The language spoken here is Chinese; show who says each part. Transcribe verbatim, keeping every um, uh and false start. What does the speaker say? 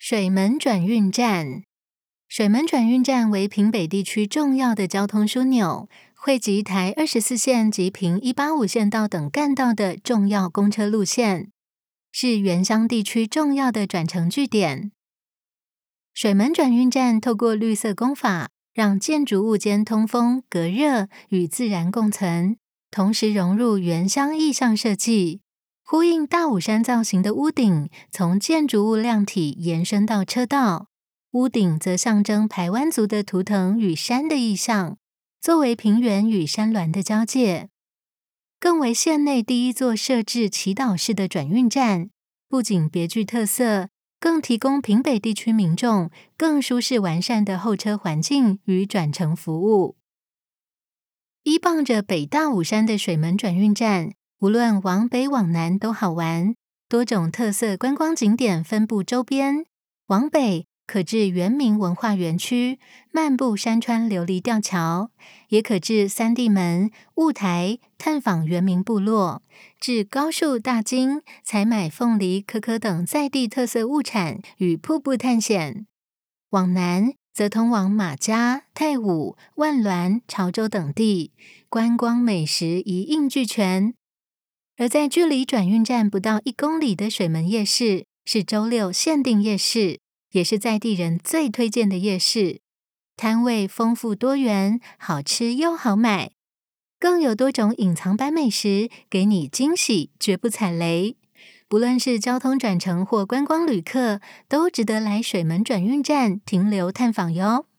Speaker 1: 水门转运站。水门转运站为屏北地区重要的交通枢纽，汇集台二十四线及屏一八五线道等干道的重要公车路线，是原乡地区重要的转乘据点。水门转运站透过绿色工法，让建筑物间通风、隔热与自然共存，同时融入原乡意象设计，呼应大武山造型的屋顶，从建筑物量体延伸到车道，屋顶则象征排湾族的图腾与山的意象，作为平原与山峦的交界，更为县内第一座设置祈祷式的转运站，不仅别具特色，更提供屏北地区民众更舒适完善的候车环境与转乘服务。依傍着北大武山的水门转运站，无论往北往南都好玩，多种特色观光景点分布周边。往北可至原民文化园区，漫步山川琉璃吊桥，也可至三地门、雾台探访原民部落，至高树大金采买凤梨、可可等在地特色物产与瀑布探险。往南则通往马家、太武、万峦、潮州等地，观光美食一应俱全。而在距离转运站不到一公里的水门夜市，是周六限定夜市，也是在地人最推荐的夜市，摊位丰富多元，好吃又好买，更有多种隐藏版美食，给你惊喜，绝不踩雷。不论是交通转乘或观光旅客，都值得来水门转运站停留探访哟。